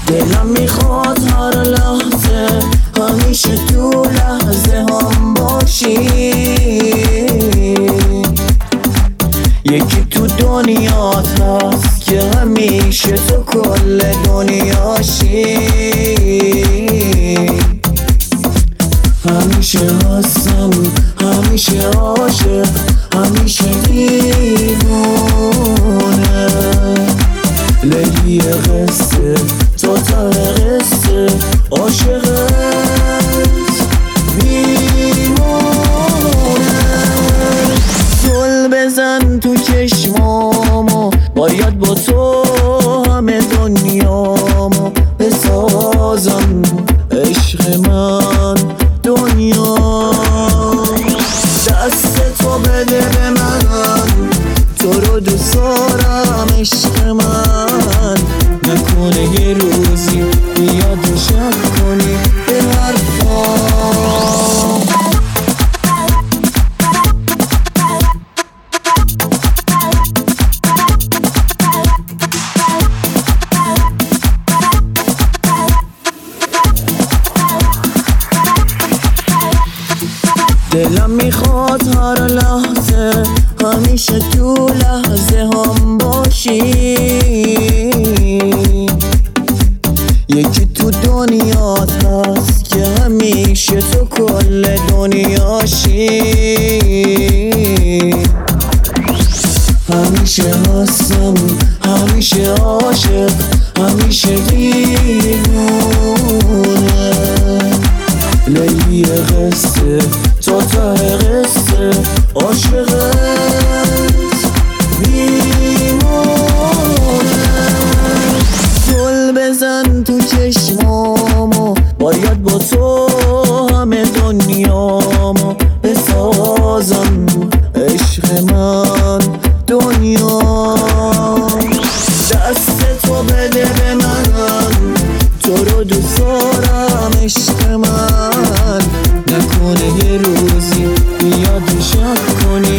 دلم میخواد هر لحظه همیشه تو لحظه هم باشی. یکی تو دنیات هست که همیشه تو کل دنیاشی. همیشه هستم، همیشه عاشق، همیشه دیوونه. لیلی قصه تا ته قصه عاشقت میمونه. گل بزن تو چشمامو، باید با تو همه دنیامو بسازم. عشق من دنیا دست تو بده به من، تو رو دوست دارم عشق من. نکنه یه روزی بیاد شک کنی به حرفام. دلم میخواد هر لحظه همیشه تو لحظه هم باشی. یکی تو دنیات هست که همیشه تو کل دنیاشی. همیشه هستم، همیشه عاشق، همیشه دیوونه. لیلی قصه تا ته قصه عاشقت میمونه. گل بزن تو چشمامو، باید با تو همه دنیامو بسازم. عشق من دنیا دست تو بده به من، تو رو دوست دارم عشق من. نکنه یه روزی بیاد شک کنی